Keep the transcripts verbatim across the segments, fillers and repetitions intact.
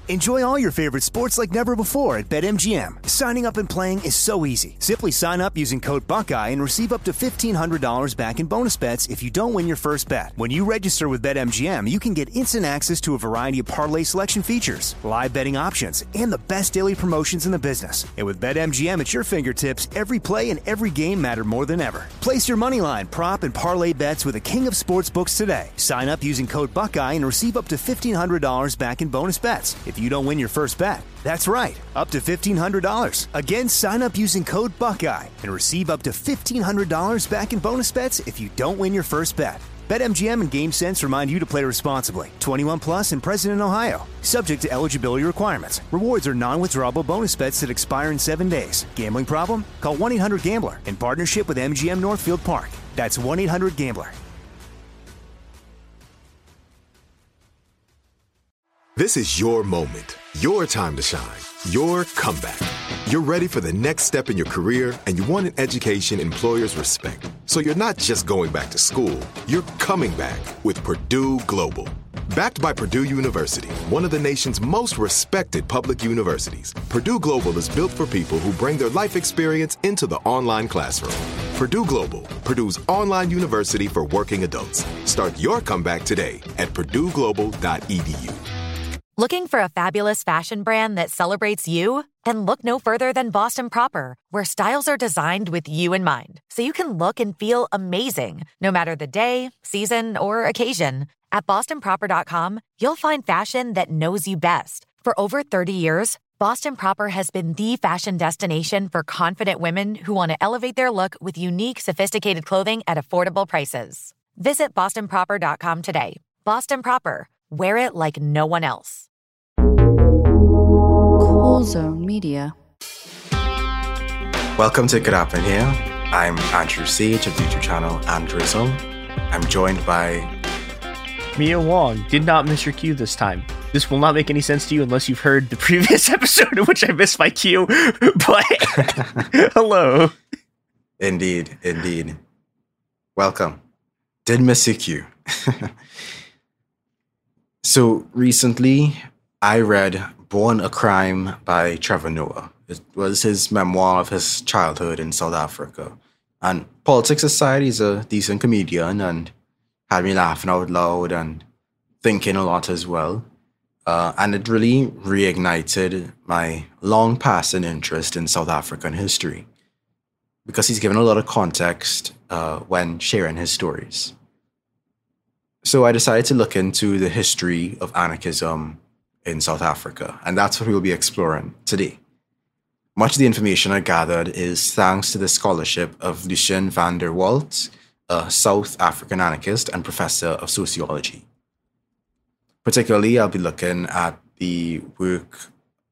Enjoy all your favorite sports like never before at BetMGM. Signing up and playing is so easy. Simply sign up using code Buckeye and receive up to fifteen hundred dollars back in bonus bets if you don't win your first bet. When you register with BetMGM, you can get instant access to a variety of parlay selection features, live betting options, and the best daily promotions in the business. And with BetMGM at your fingertips, every play and every game matter more than ever. Place your moneyline, prop, and parlay bets with the king of sportsbooks today. Sign up using code Buckeye and receive up to fifteen hundred dollars back in bonus bets if you don't win your first bet. That's right, up to fifteen hundred dollars. Again, sign up using code Buckeye and receive up to fifteen hundred dollars back in bonus bets if you don't win your first bet. BetMGM and GameSense remind you to play responsibly. twenty-one plus and present in Ohio. Subject to eligibility requirements. Rewards are non-withdrawable bonus bets that expire in seven days. Gambling problem? Call one eight hundred gambler in partnership with M G M Northfield Park. That's one eight hundred gambler. This is your moment, your time to shine, your comeback. You're ready for the next step in your career, and you want an education employers respect. So you're not just going back to school, you're coming back with Purdue Global. Backed by Purdue University, one of the nation's most respected public universities, Purdue Global is built for people who bring their life experience into the online classroom. Purdue Global, Purdue's online university for working adults. Start your comeback today at purdue global dot e d u. Looking for a fabulous fashion brand that celebrates you? Then look no further than Boston Proper, where styles are designed with you in mind, so you can look and feel amazing, no matter the day, season, or occasion. At boston proper dot com, you'll find fashion that knows you best. For over thirty years, Boston Proper has been the fashion destination for confident women who want to elevate their look with unique, sophisticated clothing at affordable prices. Visit boston proper dot com today. Boston Proper. Wear it like no one else. Cool Zone Media. Welcome to Good Happen Here. I'm Andrew Sage of the YouTube channel Andrism. I'm joined by Mia Wong. Did not miss your cue this time. This will not make any sense to you unless you've heard the previous episode in which I missed my cue. But hello. Indeed, indeed. Welcome. Did miss your cue. So recently, I read Born a Crime by Trevor Noah. It was his memoir of his childhood in South Africa. And politics aside, he's a decent comedian and had me laughing out loud and thinking a lot as well. Uh, and it really reignited my long passing interest in South African history, because he's given a lot of context uh, when sharing his stories. So I decided to look into the history of anarchism in South Africa, and that's what we'll be exploring today. Much of the information I gathered is thanks to the scholarship of Lucien van der Walt, a South African anarchist and professor of sociology. Particularly, I'll be looking at the work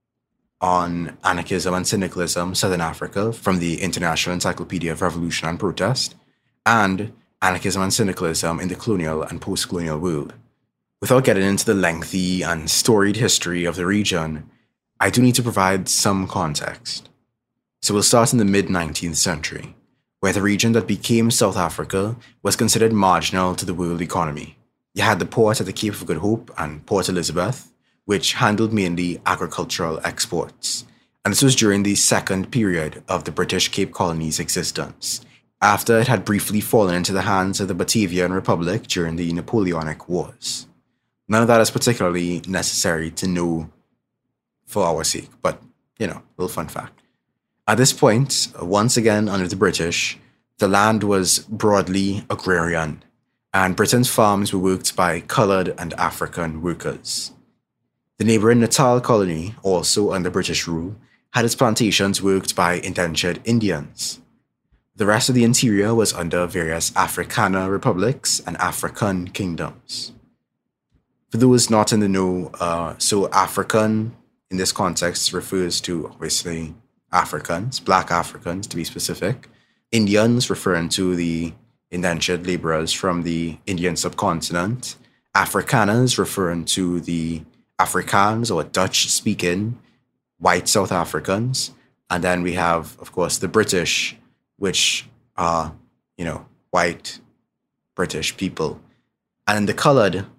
on anarchism and syndicalism, Southern Africa, from the International Encyclopedia of Revolution and Protest, and Anarchism and Syndicalism in the Colonial and Post-Colonial World. Without getting into the lengthy and storied history of the region, I do need to provide some context. So we'll start in the mid-nineteenth century, where the region that became South Africa was considered marginal to the world economy. You had the port at the Cape of Good Hope and Port Elizabeth, which handled mainly agricultural exports. And this was during the second period of the British Cape Colony's existence, after it had briefly fallen into the hands of the Batavian Republic during the Napoleonic Wars. None of that is particularly necessary to know for our sake, but, you know, a little fun fact. At this point, once again under the British, the land was broadly agrarian, and Britain's farms were worked by coloured and African workers. The neighbouring Natal colony, also under British rule, had its plantations worked by indentured Indians. The rest of the interior was under various Afrikaner republics and African kingdoms. For those not in the know, uh, so African in this context refers to, obviously, Africans, black Africans to be specific. Indians referring to the indentured labourers from the Indian subcontinent. Afrikaners referring to the Afrikaans or Dutch-speaking white South Africans. And then we have, of course, the British, which are, you know, white British people. And the coloured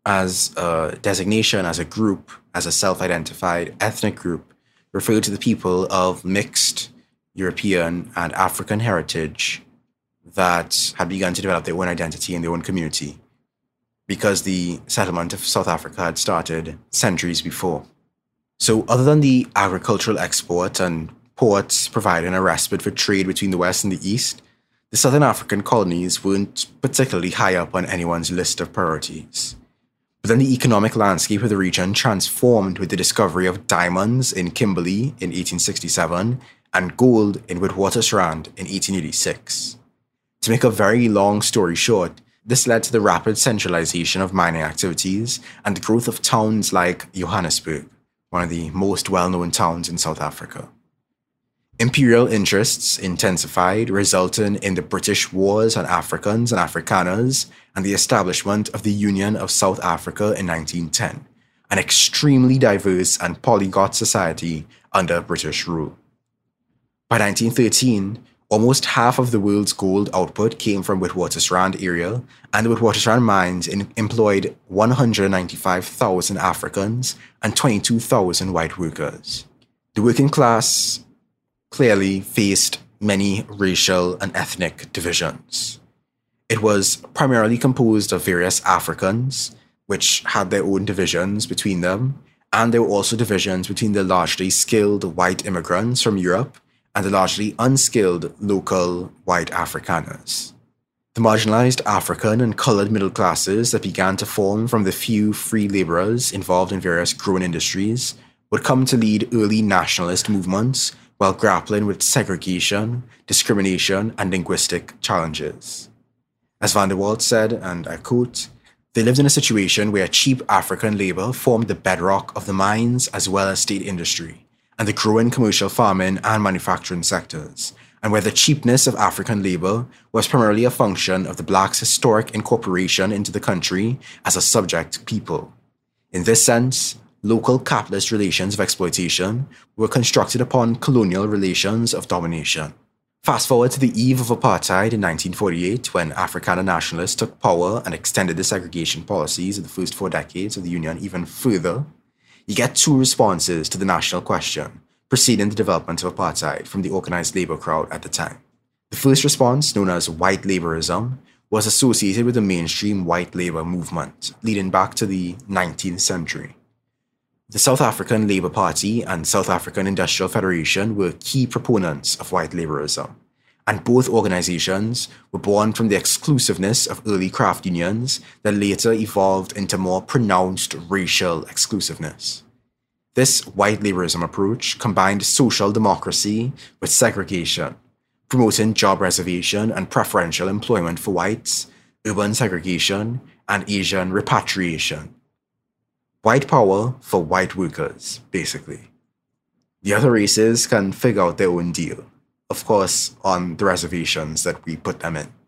as a designation, as a group, as a self-identified ethnic group, referred to the people of mixed European and African heritage that had begun to develop their own identity in their own community, because the settlement of South Africa had started centuries before. So other than the agricultural export and ports providing a respite for trade between the West and the East, the Southern African colonies weren't particularly high up on anyone's list of priorities. But then the economic landscape of the region transformed with the discovery of diamonds in Kimberley in eighteen sixty-seven and gold in Witwatersrand in eighteen eighty-six. To make a very long story short, this led to the rapid centralization of mining activities and the growth of towns like Johannesburg, one of the most well-known towns in South Africa. Imperial interests intensified, resulting in the British Wars on Africans and Afrikaners and the establishment of the Union of South Africa in nineteen ten, an extremely diverse and polyglot society under British rule. By nineteen thirteen, almost half of the world's gold output came from Witwatersrand area, and the Witwatersrand mines in- employed one hundred ninety-five thousand Africans and twenty-two thousand white workers. The working class clearly faced many racial and ethnic divisions. It was primarily composed of various Africans, which had their own divisions between them, and there were also divisions between the largely skilled white immigrants from Europe and the largely unskilled local white Afrikaners. The marginalized African and colored middle classes that began to form from the few free laborers involved in various growing industries would come to lead early nationalist movements while grappling with segregation, discrimination, and linguistic challenges. As Van der Walt said, and I quote, "They lived in a situation where cheap African labor formed the bedrock of the mines as well as state industry, and the growing commercial farming and manufacturing sectors, and where the cheapness of African labor was primarily a function of the blacks' historic incorporation into the country as a subject people. In this sense, local capitalist relations of exploitation were constructed upon colonial relations of domination." Fast forward to the eve of apartheid in nineteen forty-eight, when Afrikaner nationalists took power and extended the segregation policies of the first four decades of the Union even further, you get two responses to the national question preceding the development of apartheid from the organized labor crowd at the time. The first response, known as white laborism, was associated with the mainstream white labor movement, leading back to the nineteenth century. The South African Labour Party and South African Industrial Federation were key proponents of white laborism, and both organizations were born from the exclusiveness of early craft unions that later evolved into more pronounced racial exclusiveness. This white laborism approach combined social democracy with segregation, promoting job reservation and preferential employment for whites, urban segregation, and Asian repatriation. White power for white workers, basically. The other races can figure out their own deal, of course, on the reservations that we put them in.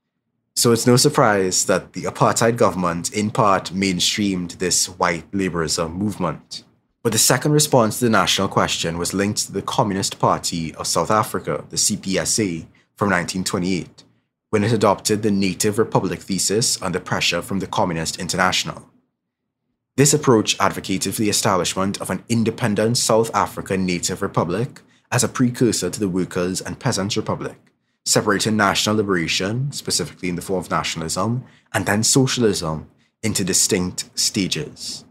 So it's no surprise that the apartheid government in part mainstreamed this white laborism movement. But the second response to the national question was linked to the Communist Party of South Africa, the C P S A, from nineteen twenty-eight, when it adopted the Native Republic thesis under pressure from the Communist International. This approach advocated for the establishment of an independent South African Native Republic as a precursor to the Workers' and Peasants' Republic, separating national liberation, specifically in the form of nationalism, and then socialism into distinct stages.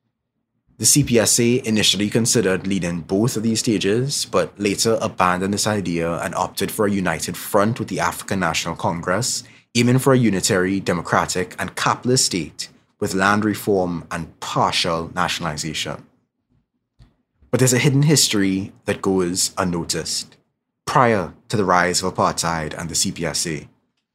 The C P S A initially considered leading both of these stages, but later abandoned this idea and opted for a united front with the African National Congress, aiming for a unitary, democratic, and capitalist state with land reform and partial nationalization. But there's a hidden history that goes unnoticed, prior to the rise of apartheid and the C P S A.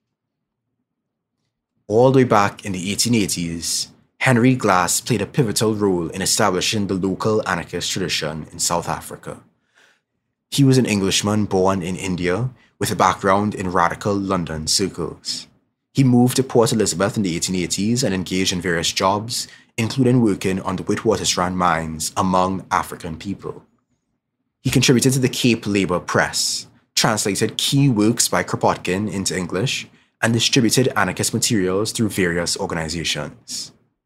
All the way back in the eighteen eighties, Henry Glass played a pivotal role in establishing the local anarchist tradition in South Africa. He was an Englishman born in India with a background in radical London circles. He moved to Port Elizabeth in the eighteen eighties and engaged in various jobs, including working on the Witwatersrand mines among African people. He contributed to the Cape Labour Press, translated key works by Kropotkin into English, and distributed anarchist materials through various organizations.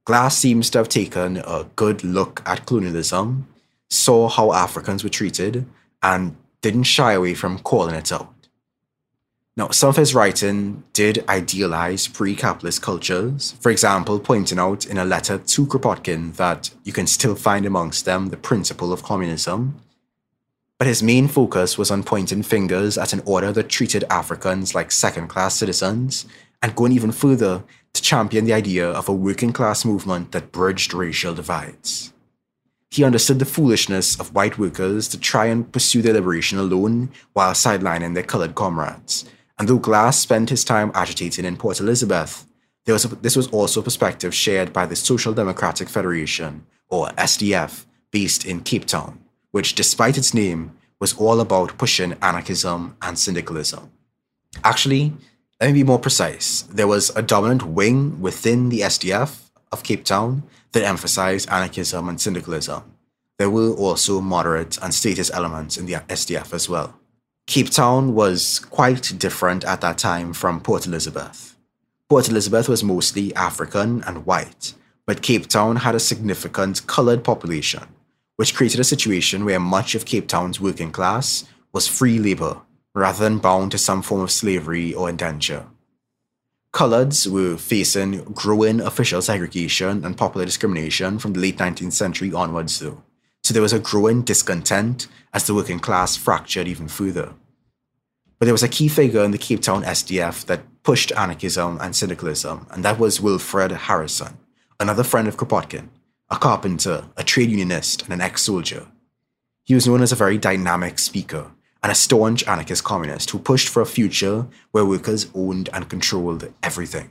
Glass seems to have taken a good look at colonialism, saw how Africans were treated, and didn't shy away from calling it out. Now, some of his writing did idealize pre-capitalist cultures, for example, pointing out in a letter to Kropotkin that you can still find amongst them the principle of communism. But his main focus was on pointing fingers at an order that treated Africans like second-class citizens, and going even further to champion the idea of a working-class movement that bridged racial divides. He understood the foolishness of white workers to try and pursue their liberation alone while sidelining their colored comrades. And though Glass spent his time agitating in Port Elizabeth, there was a, this was also a perspective shared by the Social Democratic Federation, or S D F, based in Cape Town, which, despite its name, was all about pushing anarchism and syndicalism. Actually, let me be more precise. There was a dominant wing within the S D F of Cape Town that emphasized anarchism and syndicalism. There were also moderate and statist elements in the S D F as well. Cape Town was quite different at that time from Port Elizabeth. Port Elizabeth was mostly African and white, but Cape Town had a significant colored population, which created a situation where much of Cape Town's working class was free labor, rather than bound to some form of slavery or indenture. Coloreds were facing growing official segregation and popular discrimination from the late nineteenth century onwards though, so there was a growing discontent as the working class fractured even further. But there was a key figure in the Cape Town S D F that pushed anarchism and syndicalism, and that was Wilfred Harrison, another friend of Kropotkin, a carpenter, a trade unionist, and an ex-soldier. He was known as a very dynamic speaker and a staunch anarchist communist who pushed for a future where workers owned and controlled everything.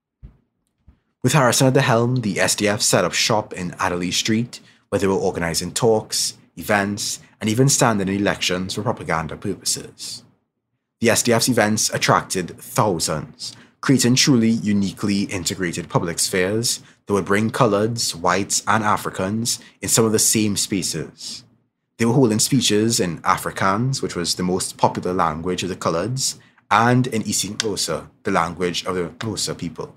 With Harrison at the helm, the S D F set up shop in Adderley Street, where they were organizing talks, events, and even standing in elections for propaganda purposes. The S D F's events attracted thousands, creating truly uniquely integrated public spheres that would bring coloreds, whites, and Africans in some of the same spaces. They were holding speeches in Afrikaans, which was the most popular language of the coloreds, and in isiXhosa, the language of the Xhosa people.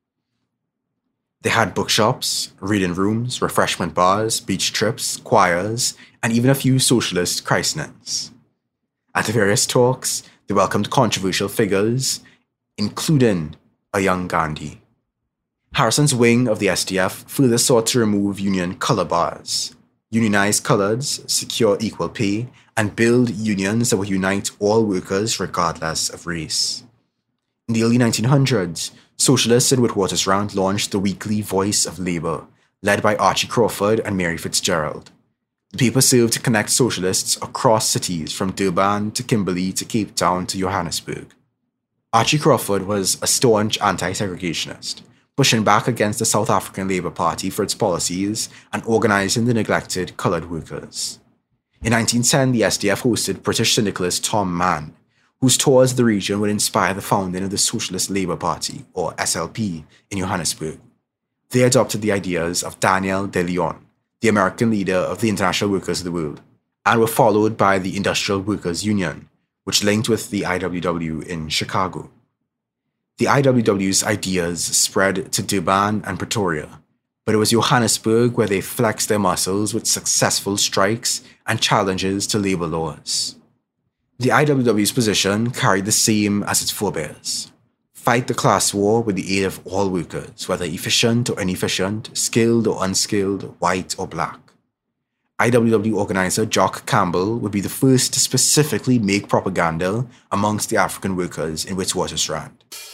They had bookshops, reading rooms, refreshment bars, beach trips, choirs, and even a few socialist christenings. At the various talks, they welcomed controversial figures, including a young Gandhi. Harrison's wing of the S D F further sought to remove union color bars, unionize coloreds, secure equal pay, and build unions that would unite all workers regardless of race. In the early nineteen hundreds, socialists in Witwatersrand launched the weekly Voice of Labour, led by Archie Crawford and Mary Fitzgerald. The paper served to connect socialists across cities from Durban to Kimberley to Cape Town to Johannesburg. Archie Crawford was a staunch anti-segregationist, pushing back against the South African Labour Party for its policies and organising the neglected coloured workers. In nineteen ten, the S D F hosted British syndicalist Tom Mann, whose tours of the region would inspire the founding of the Socialist Labour Party, or S L P, in Johannesburg. They adopted the ideas of Daniel De Leon, the American leader of the International Workers of the World, and were followed by the Industrial Workers Union, which linked with the I W W in Chicago. The I W W's ideas spread to Durban and Pretoria, but it was Johannesburg where they flexed their muscles with successful strikes and challenges to labour laws. The I W W's position carried the same as its forebears: fight the class war with the aid of all workers, whether efficient or inefficient, skilled or unskilled, white or black. I W W organiser Jock Campbell would be the first to specifically make propaganda amongst the African workers in Witwatersrand.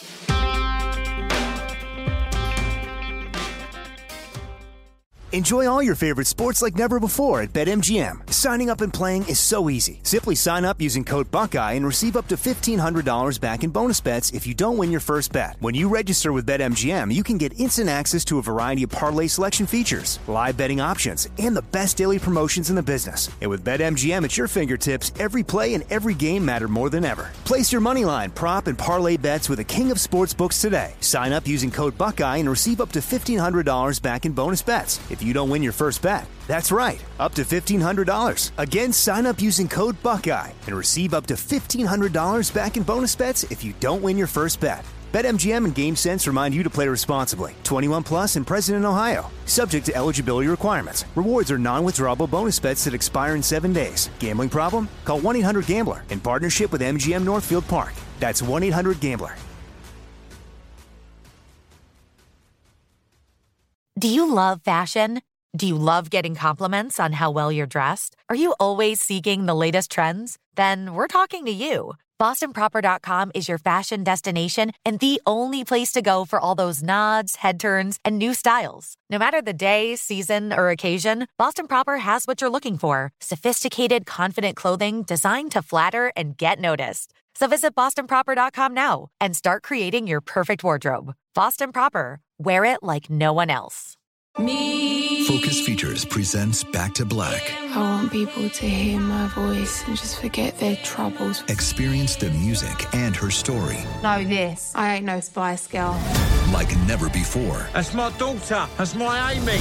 Enjoy all your favorite sports like never before at BetMGM. Signing up and playing is so easy. Simply sign up using code Buckeye and receive up to fifteen hundred dollars back in bonus bets if you don't win your first bet. When you register with BetMGM, you can get instant access to a variety of parlay selection features, live betting options, and the best daily promotions in the business. And with BetMGM at your fingertips, every play and every game matter more than ever. Place your moneyline, prop, and parlay bets with the king of sportsbooks today. Sign up using code Buckeye and receive up to fifteen hundred dollars back in bonus bets if you don't win your first bet. That's right, up to fifteen hundred dollars. Again, sign up using code Buckeye and receive up to fifteen hundred dollars back in bonus bets if you don't win your first bet. BetMGM and GameSense remind you to play responsibly. twenty-one plus and present in Ohio. Subject to eligibility requirements. Rewards are non-withdrawable bonus bets that expire in seven days. Gambling problem? Call one eight hundred gambler in partnership with M G M Northfield Park. That's one eight hundred gambler. Do you love fashion? Do you love getting compliments on how well you're dressed? Are you always seeking the latest trends? Then we're talking to you. Boston Proper dot com is your fashion destination and the only place to go for all those nods, head turns, and new styles. No matter the day, season, or occasion, Boston Proper has what you're looking for. Sophisticated, confident clothing designed to flatter and get noticed. So visit Boston Proper dot com now and start creating your perfect wardrobe. Boston Proper. Wear it like no one else. Me. Focus Features presents Back to Black. I want people to hear my voice and just forget their troubles. Experience the music and her story. Know this. I ain't no Spice Girl. Like never before. That's my daughter. That's my Amy.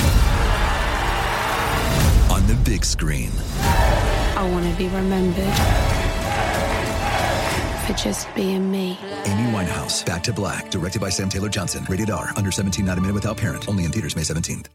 On the big screen. I want to be remembered for just being me. Amy Winehouse, Back to Black, directed by Sam Taylor Johnson. Rated R, under seventeen, not a minute without parent. Only in theaters May seventeenth.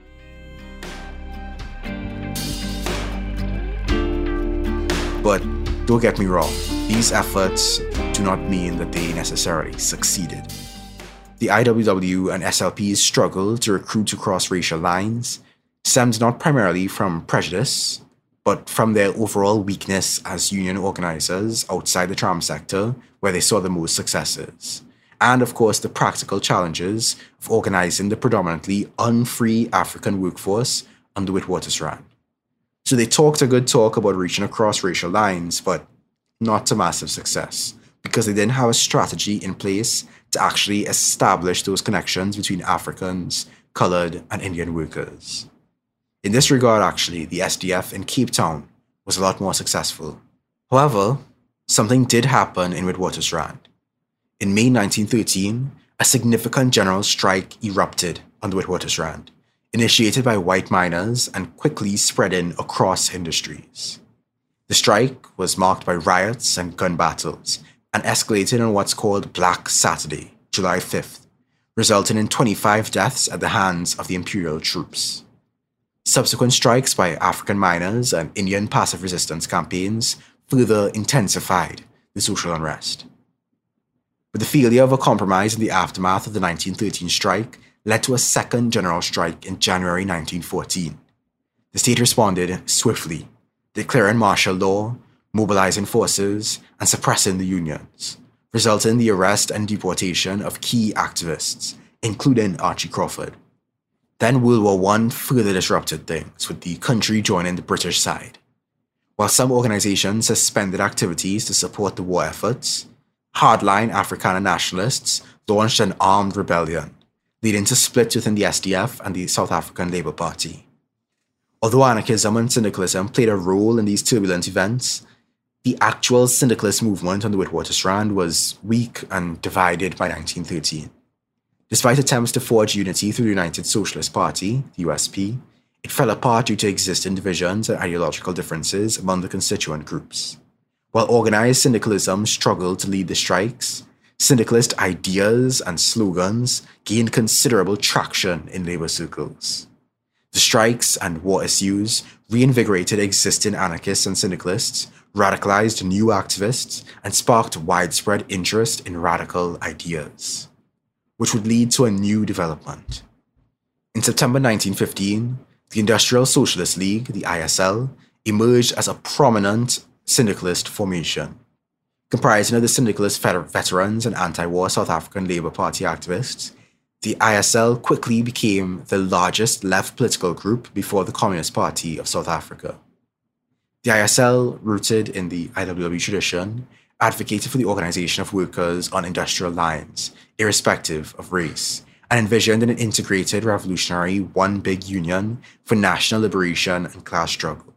But don't get me wrong, these efforts do not mean that they necessarily succeeded. The I W W and S L P's struggle to recruit across racial lines stemmed not primarily from prejudice, but from their overall weakness as union organizers outside the tram sector, where they saw the most successes. And of course, the practical challenges of organizing the predominantly unfree African workforce under Witwatersrand. So they talked a good talk about reaching across racial lines, but not to massive success, because they didn't have a strategy in place to actually establish those connections between Africans, colored, and Indian workers. In this regard, actually, the S D F in Cape Town was a lot more successful. However, something did happen in Witwatersrand. In May nineteen thirteen, a significant general strike erupted on the Witwatersrand, initiated by white miners and quickly spreading across industries. The strike was marked by riots and gun battles and escalated on what's called Black Saturday, July fifth, resulting in twenty-five deaths at the hands of the imperial troops. Subsequent strikes by African miners and Indian passive resistance campaigns further intensified the social unrest. But the failure of a compromise in the aftermath of the nineteen thirteen strike led to a second general strike in January nineteen fourteen. The state responded swiftly, declaring martial law, mobilizing forces, and suppressing the unions, resulting in the arrest and deportation of key activists, including Archie Crawford. Then World War One further disrupted things, with the country joining the British side. While some organizations suspended activities to support the war efforts, hardline Afrikaner nationalists launched an armed rebellion, leading to splits within the S D F and the South African Labour Party. Although anarchism and syndicalism played a role in these turbulent events, the actual syndicalist movement on the Witwatersrand was weak and divided by nineteen thirteen. Despite attempts to forge unity through the United Socialist Party, the U S P, it fell apart due to existing divisions and ideological differences among the constituent groups. While organized syndicalism struggled to lead the strikes, syndicalist ideas and slogans gained considerable traction in labor circles. The strikes and war issues reinvigorated existing anarchists and syndicalists, radicalized new activists, and sparked widespread interest in radical ideas, which would lead to a new development. In September nineteen fifteen, the Industrial Socialist League, the I S L, emerged as a prominent syndicalist formation. Comprising of the syndicalist veterans and anti-war South African Labour Party activists, the I S L quickly became the largest left political group before the Communist Party of South Africa. The I S L, rooted in the I W W tradition, advocated for the organization of workers on industrial lines, irrespective of race, and envisioned an integrated revolutionary one big union for national liberation and class struggle.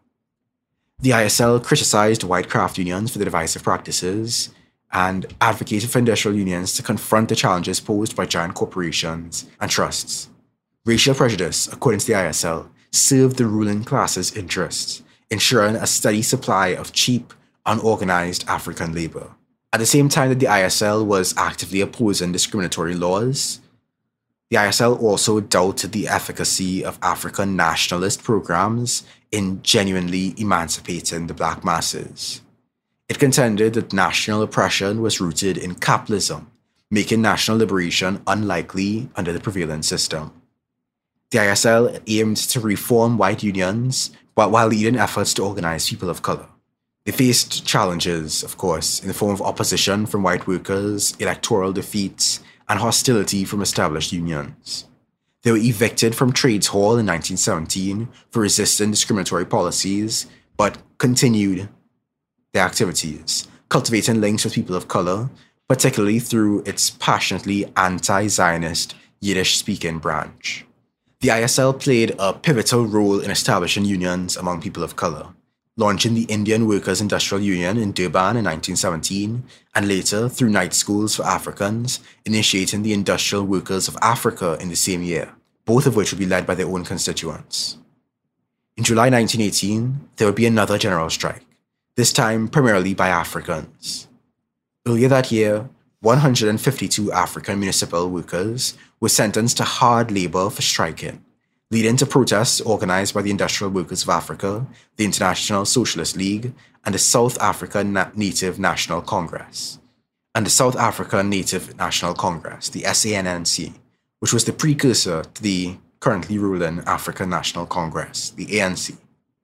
The I S L criticized white craft unions for their divisive practices and advocated for industrial unions to confront the challenges posed by giant corporations and trusts. Racial prejudice, according to the I S L, served the ruling class's interests, ensuring a steady supply of cheap, unorganized African labor, At the same time that the I S L was actively opposing discriminatory laws, the I S L also doubted the efficacy of African nationalist programs in genuinely emancipating the black masses. It contended that national oppression was rooted in capitalism, making national liberation unlikely under the prevailing system. The I S L aimed to reform white unions while leading efforts to organize people of color. They faced challenges, of course, in the form of opposition from white workers, electoral defeats, and hostility from established unions. They were evicted from Trades Hall in nineteen seventeen for resisting discriminatory policies, but continued their activities, cultivating links with people of color, particularly through its passionately anti-Zionist Yiddish-speaking branch. The I S L played a pivotal role in establishing unions among people of color, launching the Indian Workers' Industrial Union in Durban in nineteen seventeen, and later, through night schools for Africans, initiating the Industrial Workers of Africa in the same year, both of which would be led by their own constituents. In July nineteen eighteen, there would be another general strike, this time primarily by Africans. Earlier that year, one hundred fifty-two African municipal workers were sentenced to hard labor for striking, leading to protests organized by the Industrial Workers of Africa, the International Socialist League, and the South African Na- Native National Congress, and the South African Native National Congress, the S A N N C, which was the precursor to the currently ruling African National Congress, the A N C.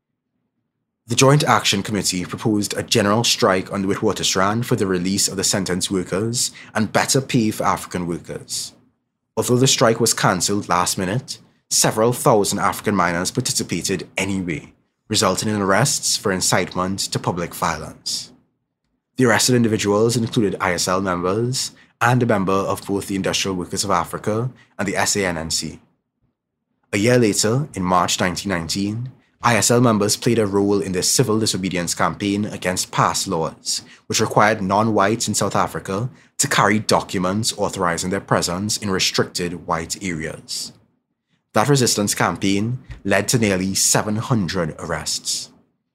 The Joint Action Committee proposed a general strike on the Witwatersrand for the release of the sentenced workers and better pay for African workers. Although the strike was cancelled last minute, several thousand African miners participated anyway, resulting in arrests for incitement to public violence. The arrested individuals included I S L members and a member of both the Industrial Workers of Africa and the S A N N C. A year later, in March nineteen nineteen, I S L members played a role in the civil disobedience campaign against past laws, which required non-whites in South Africa to carry documents authorizing their presence in restricted white areas. That resistance campaign led to nearly seven hundred arrests.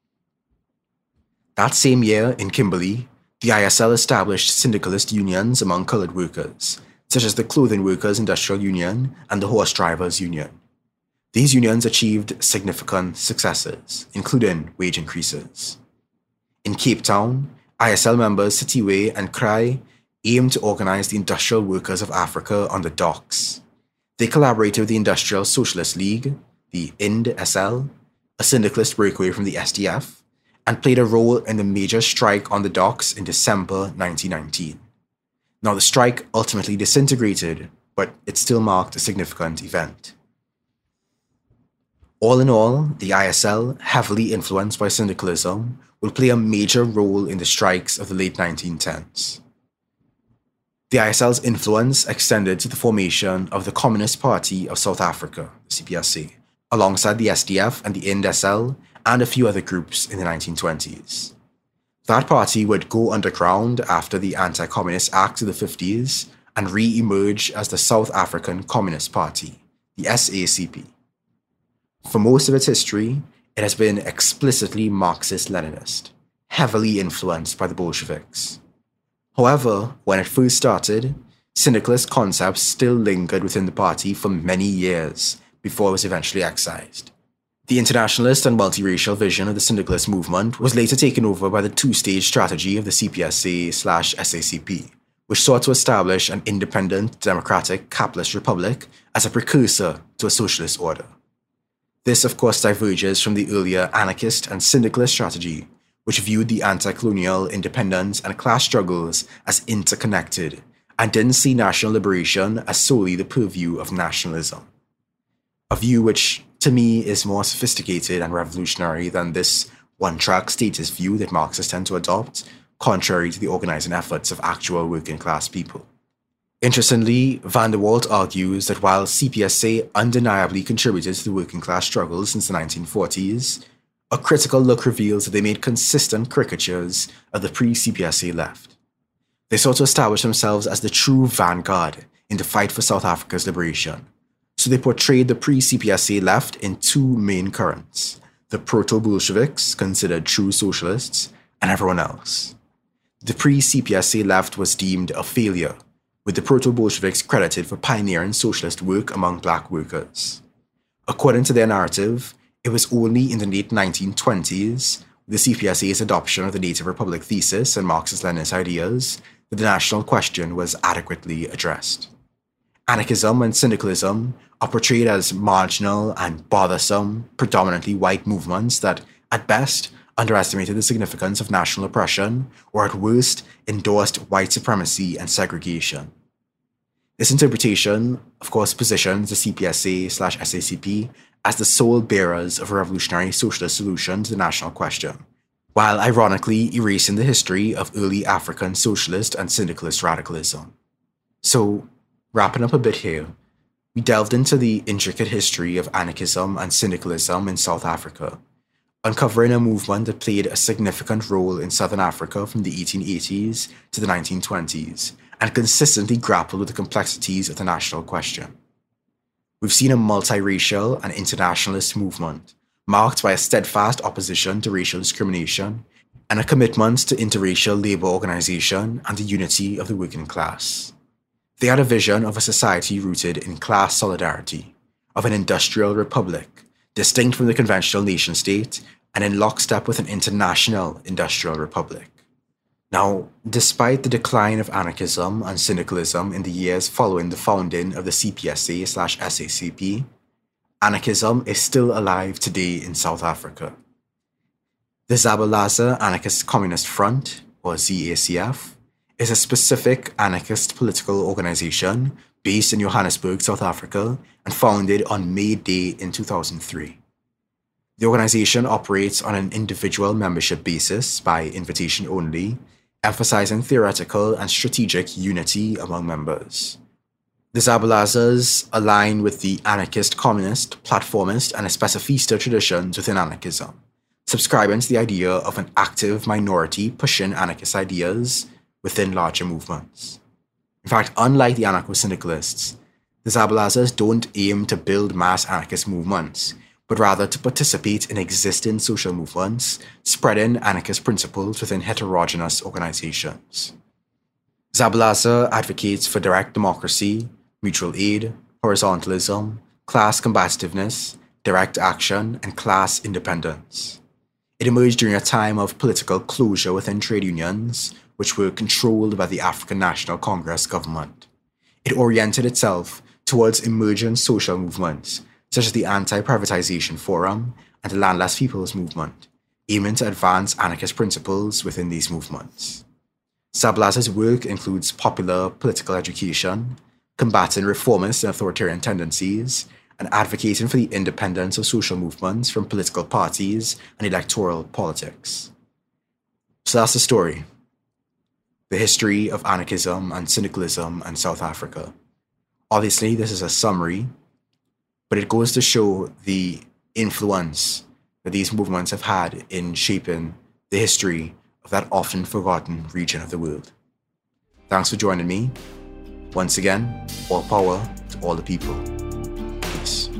That same year, in Kimberley, the I S L established syndicalist unions among colored workers, such as the Clothing Workers Industrial Union and the Horse Drivers Union. These unions achieved significant successes, including wage increases. In Cape Town, I S L members Sitiwe and Krai aimed to organize the Industrial Workers of Africa on the docks. They collaborated with the Industrial Socialist League, the I N D S L, a syndicalist breakaway from the S D F, and played a role in the major strike on the docks in December nineteen nineteen. Now, the strike ultimately disintegrated, but it still marked a significant event. All in all, the I S L, heavily influenced by syndicalism, will play a major role in the strikes of the late nineteen tens. The I S L's influence extended to the formation of the Communist Party of South Africa, the C P S A, alongside the S D F and the I N D S L, and a few other groups in the nineteen twenties. That party would go underground after the Anti-Communist Act of the fifties and re-emerge as the South African Communist Party, the S A C P. For most of its history, it has been explicitly Marxist-Leninist, heavily influenced by the Bolsheviks. However, when it first started, syndicalist concepts still lingered within the party for many years before it was eventually excised. The internationalist and multiracial vision of the syndicalist movement was later taken over by the two-stage strategy of the C P S A slash S A C P, which sought to establish an independent, democratic, capitalist republic as a precursor to a socialist order. This, of course, diverges from the earlier anarchist and syndicalist strategy, which viewed the anti-colonial, independence, and class struggles as interconnected, and didn't see national liberation as solely the purview of nationalism. A view which, to me, is more sophisticated and revolutionary than this one-track statist view that Marxists tend to adopt, contrary to the organizing efforts of actual working-class people. Interestingly, Van der Walt argues that while C P S A undeniably contributed to the working-class struggle since the nineteen forties, a critical look reveals that they made consistent caricatures of the pre-C P S A left. They sought to establish themselves as the true vanguard in the fight for South Africa's liberation, so they portrayed the pre-C P S A left in two main currents: the proto-Bolsheviks, considered true socialists, and everyone else. The pre-C P S A left was deemed a failure, with the proto-Bolsheviks credited for pioneering socialist work among black workers. According to their narrative, it was only in the late nineteen twenties, with the C P S A's adoption of the Native Republic thesis and Marxist-Leninist ideas, that the national question was adequately addressed. Anarchism and syndicalism are portrayed as marginal and bothersome, predominantly white movements that, at best, underestimated the significance of national oppression, or at worst, endorsed white supremacy and segregation. This interpretation, of course, positions the C P S A slash S A C P as the sole bearers of a revolutionary socialist solution to the national question, while ironically erasing the history of early African socialist and syndicalist radicalism. So, wrapping up a bit here, we delved into the intricate history of anarchism and syndicalism in South Africa, uncovering a movement that played a significant role in Southern Africa from the eighteen eighties to the nineteen twenties, and consistently grappled with the complexities of the national question. We've seen a multiracial and internationalist movement, marked by a steadfast opposition to racial discrimination and a commitment to interracial labour organisation and the unity of the working class. They had a vision of a society rooted in class solidarity, of an industrial republic, distinct from the conventional nation-state and in lockstep with an international industrial republic. Now, despite the decline of anarchism and syndicalism in the years following the founding of the C P S A slash S A C P, anarchism is still alive today in South Africa. The Zabalaza Anarchist Communist Front, or Z A C F, is a specific anarchist political organisation based in Johannesburg, South Africa, and founded on May Day in two thousand three. The organisation operates on an individual membership basis by invitation only, emphasising theoretical and strategic unity among members. The Zabalazas align with the anarchist, communist, platformist, and specifista traditions within anarchism, subscribing to the idea of an active minority pushing anarchist ideas within larger movements. In fact, unlike the anarcho-syndicalists, the Zabalazas don't aim to build mass anarchist movements, but rather to participate in existing social movements, spreading anarchist principles within heterogeneous organizations. Zabalaza advocates for direct democracy, mutual aid, horizontalism, class combativeness, direct action, and class independence. It emerged during a time of political closure within trade unions, which were controlled by the African National Congress government. It oriented itself towards emerging social movements, such as the Anti-Privatization Forum and the Landless People's Movement, aiming to advance anarchist principles within these movements. Zabalaza's work includes popular political education, combating reformist and authoritarian tendencies, and advocating for the independence of social movements from political parties and electoral politics. So that's the story. The history of anarchism and syndicalism in South Africa. Obviously, this is a summary, but it goes to show the influence that these movements have had in shaping the history of that often forgotten region of the world. Thanks for joining me. Once again, all power to all the people. Peace.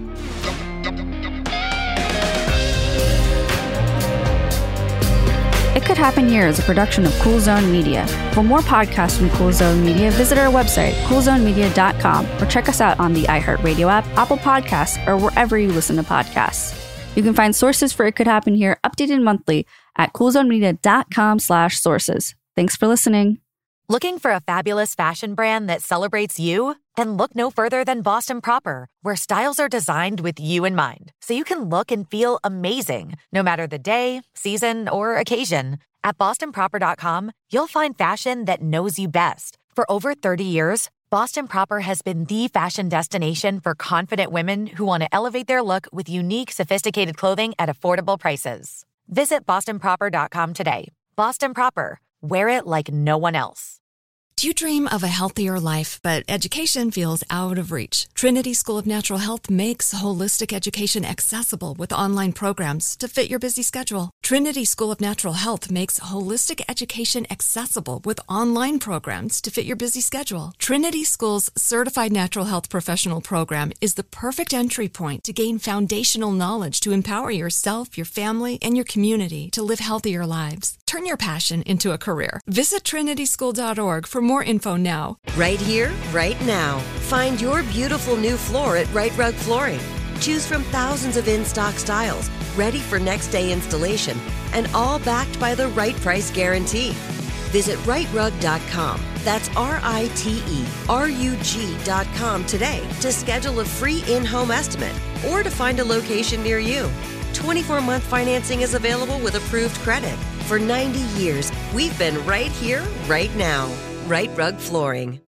It Could Happen Here is a production of Cool Zone Media. For more podcasts from Cool Zone Media, visit our website, cool zone media dot com, or check us out on the iHeartRadio app, Apple Podcasts, or wherever you listen to podcasts. You can find sources for It Could Happen Here updated monthly at cool zone media dot com slash sources. Thanks for listening. Looking for a fabulous fashion brand that celebrates you? Then look no further than Boston Proper, where styles are designed with you in mind, so you can look and feel amazing, no matter the day, season, or occasion. At boston proper dot com, you'll find fashion that knows you best. For over thirty years, Boston Proper has been the fashion destination for confident women who want to elevate their look with unique, sophisticated clothing at affordable prices. Visit boston proper dot com today. Boston Proper. Wear it like no one else. Do you dream of a healthier life, but education feels out of reach? Trinity School of Natural Health makes holistic education accessible with online programs to fit your busy schedule. Trinity School of Natural Health makes holistic education accessible with online programs to fit your busy schedule. Trinity School's Certified Natural Health Professional Program is the perfect entry point to gain foundational knowledge to empower yourself, your family, and your community to live healthier lives. Turn your passion into a career. Visit trinity school dot org for more info now. Right here, right now. Find your beautiful new floor at Right Rug Flooring. Choose from thousands of in-stock styles, ready for next day installation, and all backed by the right price guarantee. Visit right rug dot com. That's R I T E R U G dot com today to schedule a free in-home estimate or to find a location near you. twenty-four month financing is available with approved credit. For ninety years, we've been right here, right now. Right Rug Flooring.